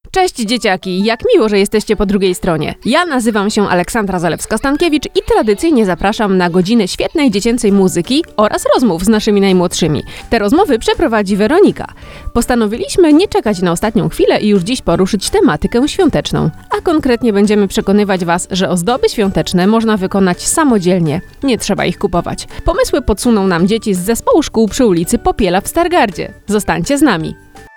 Cześć dzieciaki, jak miło, że jesteście po drugiej stronie. Ja nazywam się Aleksandra Zalewska-Stankiewicz i tradycyjnie zapraszam na godzinę świetnej dziecięcej muzyki oraz rozmów z naszymi najmłodszymi. Te rozmowy przeprowadzi Weronika. Postanowiliśmy nie czekać na ostatnią chwilę i już dziś poruszyć tematykę świąteczną. A konkretnie będziemy przekonywać Was, że ozdoby świąteczne można wykonać samodzielnie. Nie trzeba ich kupować. Pomysły podsuną nam dzieci z zespołu szkół przy ulicy Popiela w Stargardzie. Zostańcie z nami.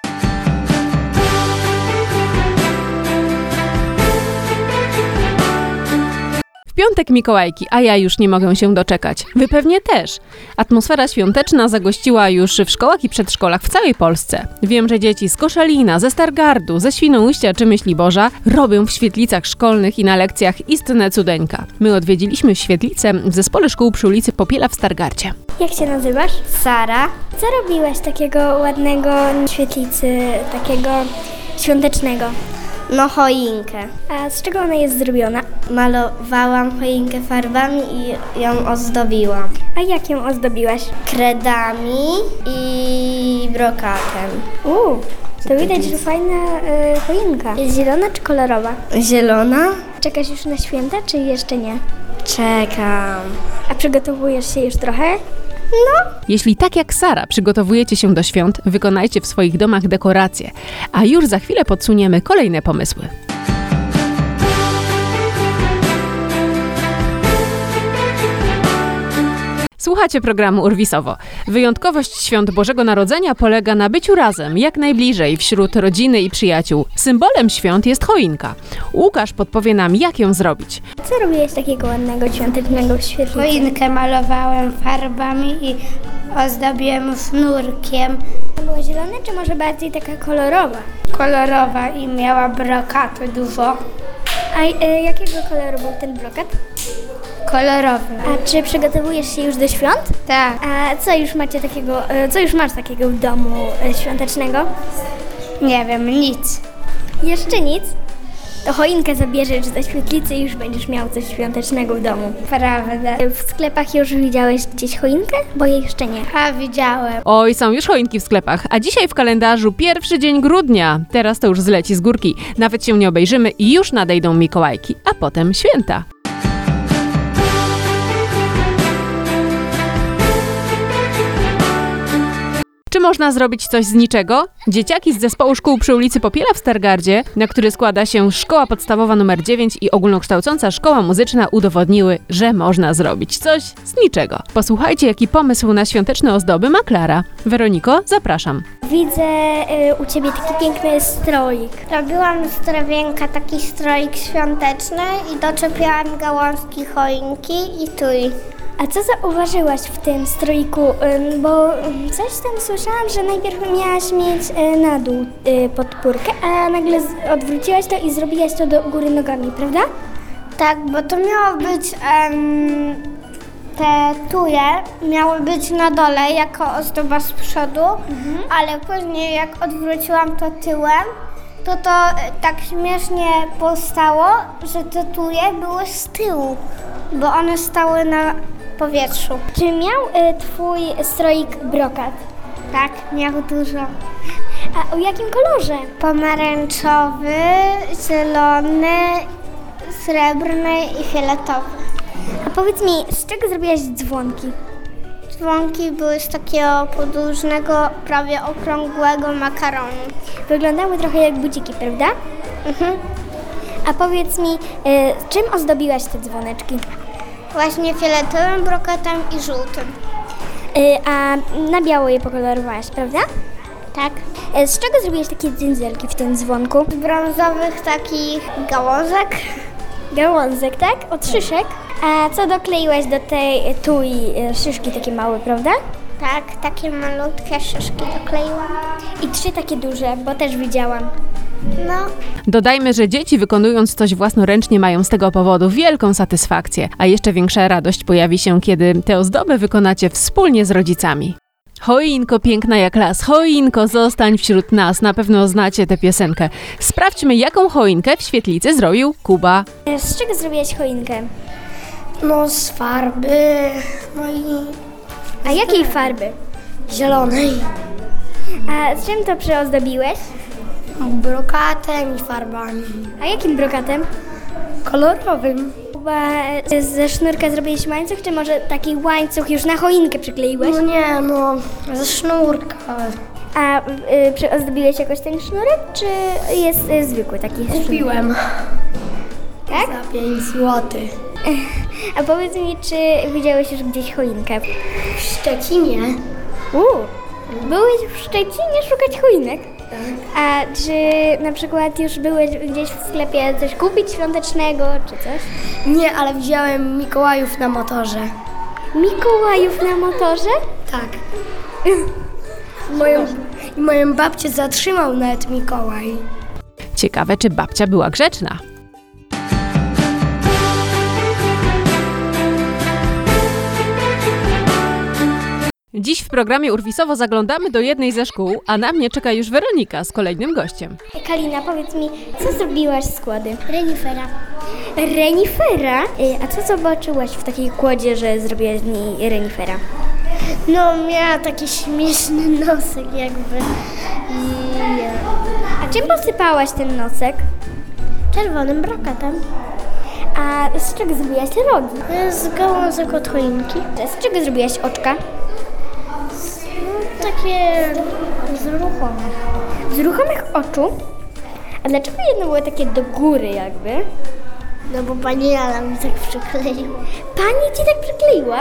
W piątek Mikołajki, a ja już nie mogę się doczekać. Wy pewnie też. Atmosfera świąteczna zagościła już w szkołach i przedszkolach w całej Polsce. Wiem, że dzieci z Koszalina, ze Stargardu, ze Świnoujścia czy Myśliborza robią w świetlicach szkolnych i na lekcjach istne cudeńka. My odwiedziliśmy świetlicę w zespole szkół przy ulicy Popiela w Stargardzie. Jak się nazywasz? Sara. Co robiłaś takiego ładnego w świetlicy, takiego świątecznego? No choinkę. A z czego ona jest zrobiona? Malowałam choinkę farbami i ją ozdobiłam. A jak ją ozdobiłaś? Kredami i brokatem. To widać, że fajna choinka. Jest zielona czy kolorowa? Zielona? Czekasz już na święta, czy jeszcze nie? Czekam. A przygotowujesz się już trochę? Jeśli tak jak Sara przygotowujecie się do świąt, wykonajcie w swoich domach dekoracje, a już za chwilę podsuniemy kolejne pomysły. Słuchacie programu Urwisowo. Wyjątkowość świąt Bożego Narodzenia polega na byciu razem, jak najbliżej, wśród rodziny i przyjaciół. Symbolem świąt jest choinka. Łukasz podpowie nam, jak ją zrobić. Co robiłeś takiego ładnego, świątecznego w świetlicy? Choinkę malowałem farbami i ozdobiłem sznurkiem. Była zielona, czy może bardziej taka kolorowa? Kolorowa i miała brokatu dużo. A jakiego koloru był ten brokat? Kolorowy. A czy przygotowujesz się już do świąt? Tak. A co już masz takiego w domu świątecznego? Nie wiem, nic. Jeszcze nic? To choinkę zabierzesz do świetlicy i już będziesz miał coś świątecznego w domu. Prawda. W sklepach już widziałeś gdzieś choinkę? Bo jeszcze nie. A widziałem. Oj, są już choinki w sklepach, a dzisiaj w kalendarzu pierwszy dzień grudnia. Teraz to już zleci z górki. Nawet się nie obejrzymy i już nadejdą Mikołajki, a potem święta. Czy można zrobić coś z niczego? Dzieciaki z zespołu szkół przy ulicy Popiela w Stargardzie, na który składa się Szkoła Podstawowa nr 9 i Ogólnokształcąca Szkoła Muzyczna, udowodniły, że można zrobić coś z niczego. Posłuchajcie, jaki pomysł na świąteczne ozdoby ma Klara. Weroniko, zapraszam. Widzę u Ciebie taki piękny stroik. Robiłam z drewienka taki stroik świąteczny i doczepiałam gałązki choinki i tuj. A co zauważyłaś w tym stroiku? Bo coś tam słyszałam, że najpierw miałaś mieć na dół podpórkę, a nagle odwróciłaś to i zrobiłaś to do góry nogami, prawda? Tak, bo to miało być, te tuje miały być na dole jako ozdoba z przodu, ale później jak odwróciłam to tyłem, to tak śmiesznie powstało, że te tuje były z tyłu, bo one stały na powietrzu. Czy miał Twój stroik brokat? Tak, miał dużo. A o jakim kolorze? Pomarańczowy, zielony, srebrny i fioletowy. A powiedz mi, z czego zrobiłaś dzwonki? Dzwonki były z takiego podłużnego, prawie okrągłego makaronu. Wyglądały trochę jak buciki, prawda? A powiedz mi, czym ozdobiłaś te dzwoneczki? Właśnie fioletowym brokatem i żółtym. A na biało je pokolorowałaś, prawda? Tak. Z czego zrobiłaś takie dzynzelki w tym dzwonku? Z brązowych takich gałązek. Gałązek, tak? Od szyszek? A co dokleiłaś do tej szyszki takie małe, prawda? Tak, takie malutkie szyszki dokleiłam. I 3 takie duże, bo też widziałam. No. Dodajmy, że dzieci wykonując coś własnoręcznie mają z tego powodu wielką satysfakcję, a jeszcze większa radość pojawi się, kiedy te ozdoby wykonacie wspólnie z rodzicami. Choinko piękna jak las, choinko zostań wśród nas, na pewno znacie tę piosenkę. Sprawdźmy, jaką choinkę w świetlicy zrobił Kuba. Z czego zrobiłaś choinkę? No z farby, no i... A jakiej farby? Zielonej. A z czym to przyozdobiłeś? Brokatem i farbami. A jakim brokatem? Kolorowym. Chyba ze sznurka zrobiłeś łańcuch, czy może taki łańcuch już na choinkę przykleiłeś? No nie, no ze sznurka. A ozdobiłeś jakoś ten sznurek, czy jest zwykły taki sznurek? Kupiłem. Tak? Za 5 zł. A powiedz mi, czy widziałeś już gdzieś choinkę? W Szczecinie. Byłeś w Szczecinie szukać choinek? A czy na przykład już byłeś gdzieś w sklepie coś kupić świątecznego, czy coś? Nie, ale widziałem Mikołajów na motorze. Mikołajów na motorze? Tak. Moją babcię zatrzymał nawet Mikołaj. Ciekawe, czy babcia była grzeczna. Dziś w programie Urwisowo zaglądamy do jednej ze szkół, a na mnie czeka już Weronika z kolejnym gościem. Kalina, powiedz mi, co zrobiłaś z kłody? Renifera. Renifera? A co zobaczyłaś w takiej kłodzie, że zrobiłaś z niej renifera? No, miała taki śmieszny nosek jakby. A czym posypałaś ten nosek? Czerwonym brokatem. A z czego zrobiłaś te rogi? Z gałązek od choinki. Z czego zrobiłaś oczka? No, takie zruchome. Z ruchomych oczu? A dlaczego jedno było takie do góry jakby? No bo pani Jala mi tak przykleiła. Pani ci tak przykleiła?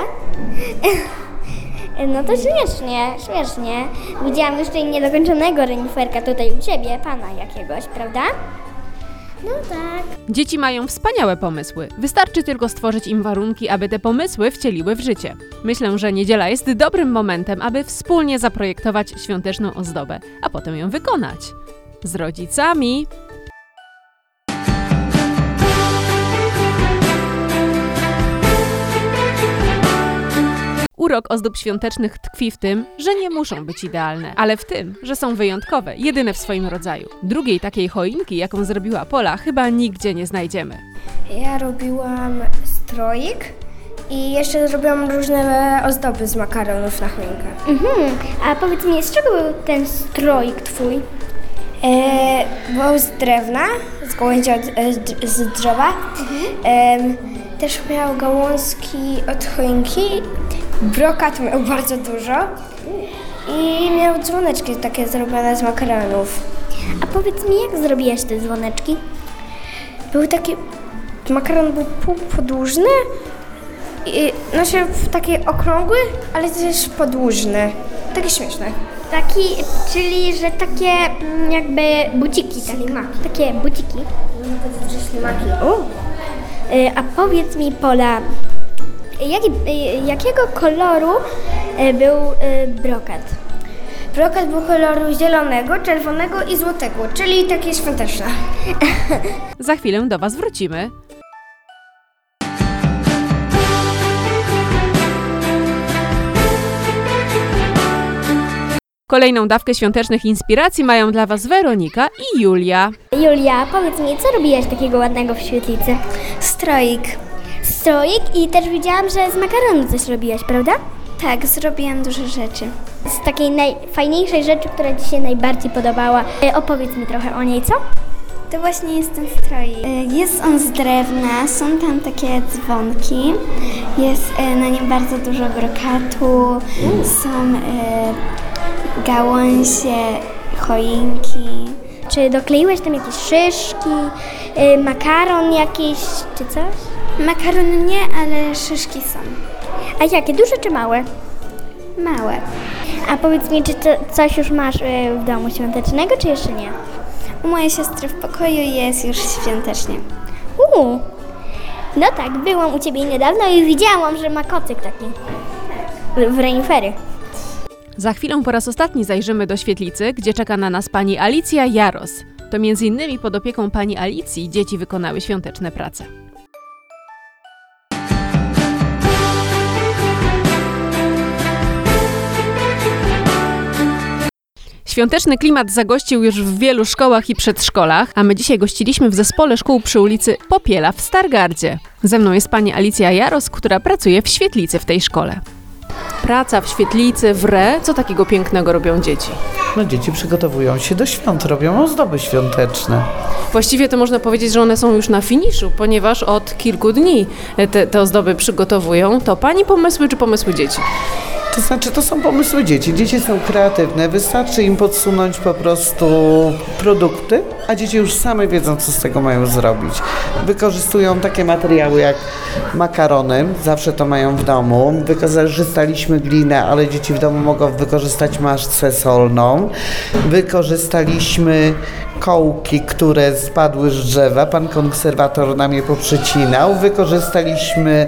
No to śmiesznie. Widziałam jeszcze niedokończonego reniferka tutaj u ciebie, pana jakiegoś, prawda? No tak. Dzieci mają wspaniałe pomysły. Wystarczy tylko stworzyć im warunki, aby te pomysły wcieliły w życie. Myślę, że niedziela jest dobrym momentem, aby wspólnie zaprojektować świąteczną ozdobę, a potem ją wykonać. Z rodzicami. Urok ozdób świątecznych tkwi w tym, że nie muszą być idealne, ale w tym, że są wyjątkowe, jedyne w swoim rodzaju. Drugiej takiej choinki, jaką zrobiła Pola, chyba nigdzie nie znajdziemy. Ja robiłam stroik i jeszcze zrobiłam różne ozdoby z makaronów na choinkę. A powiedz mi, z czego był ten stroik twój? Był z drewna, z gałęzi z drzewa. Też miał gałązki od choinki. Brokat miał bardzo dużo i miał dzwoneczki takie zrobione z makaronów. A powiedz mi, jak zrobiłaś te dzwoneczki? Był taki, makaron był półpodłużny, taki okrągły, ale też podłużny. Takie śmieszne. Czyli że takie jakby buciki. Ślimaki. Takie buciki. Ślimaki. A powiedz mi, Pola, jakiego koloru był brokat? Brokat był koloru zielonego, czerwonego i złotego, czyli takie świąteczne. Za chwilę do Was wrócimy. Kolejną dawkę świątecznych inspiracji mają dla Was Weronika i Julia. Julia, powiedz mi, co robiłaś takiego ładnego w świetlicy? Stroik. Stroik i też widziałam, że z makaronu coś robiłaś, prawda? Tak, zrobiłam dużo rzeczy. Z takiej najfajniejszej rzeczy, która Ci się najbardziej podobała. Opowiedz mi trochę o niej, co? To właśnie jest ten stroik. Jest on z drewna, są tam takie dzwonki, jest na nim bardzo dużo brokatu, są gałązie, choinki. Czy dokleiłeś tam jakieś szyszki, makaron jakiś, czy coś? Makaron nie, ale szyszki są. A jakie, duże czy małe? Małe. A powiedz mi, czy coś już masz w domu świątecznego, czy jeszcze nie? U mojej siostry w pokoju jest już świątecznie. No tak, byłam u Ciebie niedawno i widziałam, że ma kocyk taki w renifery. Za chwilę po raz ostatni zajrzymy do świetlicy, gdzie czeka na nas pani Alicja Jaros. To m.in. pod opieką pani Alicji dzieci wykonały świąteczne prace. Świąteczny klimat zagościł już w wielu szkołach i przedszkolach, a my dzisiaj gościliśmy w zespole szkół przy ulicy Popiela w Stargardzie. Ze mną jest pani Alicja Jaros, która pracuje w świetlicy w tej szkole. Praca w świetlicy, w re. Co takiego pięknego robią dzieci? No dzieci przygotowują się do świąt, robią ozdoby świąteczne. Właściwie to można powiedzieć, że one są już na finiszu, ponieważ od kilku dni te ozdoby przygotowują. To pani pomysły czy pomysły dzieci? To znaczy, to są pomysły dzieci. Dzieci są kreatywne, wystarczy im podsunąć po prostu produkty, a dzieci już same wiedzą, co z tego mają zrobić. Wykorzystują takie materiały jak makarony, zawsze to mają w domu. Wykorzystaliśmy glinę, ale dzieci w domu mogą wykorzystać masę solną. Wykorzystaliśmy kołki, które spadły z drzewa. Pan konserwator nam je poprzecinał. Wykorzystaliśmy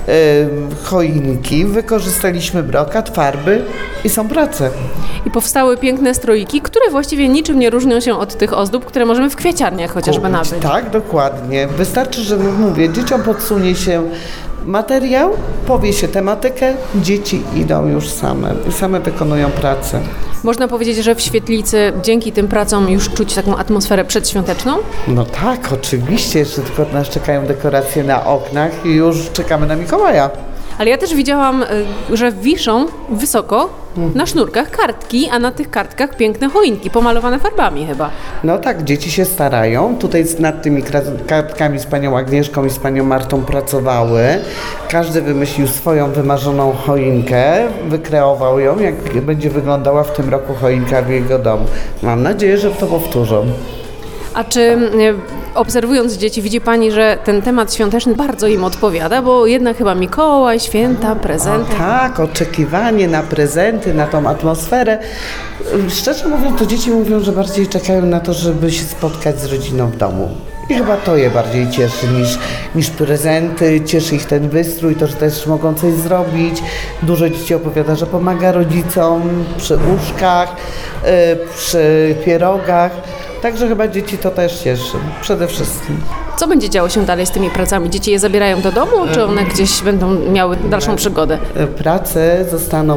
choinki, wykorzystaliśmy brokat, farby i są prace. I powstały piękne stroiki, które właściwie niczym nie różnią się od tych ozdób, które możemy w kwieciarniach chociażby nabyć. Tak, dokładnie. Wystarczy, że mówię, dzieciom podsunie się materiał, powie się tematykę, dzieci idą już same wykonują pracę. Można powiedzieć, że w świetlicy dzięki tym pracom już czuć taką atmosferę przedświąteczną? No tak, oczywiście, jeszcze tylko nas czekają dekoracje na oknach i już czekamy na Mikołaja. Ale ja też widziałam, że wiszą wysoko na sznurkach kartki, a na tych kartkach piękne choinki, pomalowane farbami chyba. No tak, dzieci się starają. Tutaj nad tymi kartkami z panią Agnieszką i z panią Martą pracowały. Każdy wymyślił swoją wymarzoną choinkę, wykreował ją, jak będzie wyglądała w tym roku choinka w jego domu. Mam nadzieję, że to powtórzą. A czy obserwując dzieci widzi pani, że ten temat świąteczny bardzo im odpowiada, bo jednak chyba Mikołaj, święta, prezenty. Tak, oczekiwanie na prezenty, na tą atmosferę. Szczerze mówiąc, to dzieci mówią, że bardziej czekają na to, żeby się spotkać z rodziną w domu. I chyba to je bardziej cieszy niż prezenty, cieszy ich ten wystrój, to, że też mogą coś zrobić. Dużo dzieci opowiada, że pomaga rodzicom przy łóżkach, przy pierogach. Także chyba dzieci to też cieszy, przede wszystkim. Co będzie działo się dalej z tymi pracami? Dzieci je zabierają do domu, czy one gdzieś będą miały dalszą przygodę? Prace zostaną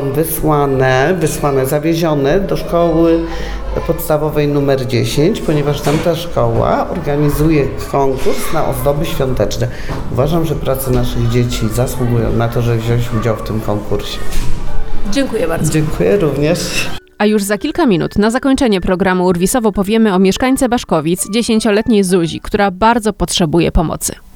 zawiezione do szkoły podstawowej numer 10, ponieważ tamta szkoła organizuje konkurs na ozdoby świąteczne. Uważam, że prace naszych dzieci zasługują na to, żeby wziąć udział w tym konkursie. Dziękuję bardzo. Dziękuję również. A już za kilka minut na zakończenie programu Urwisowo powiemy o mieszkańce Baszkowic, 10-letniej Zuzi, która bardzo potrzebuje pomocy.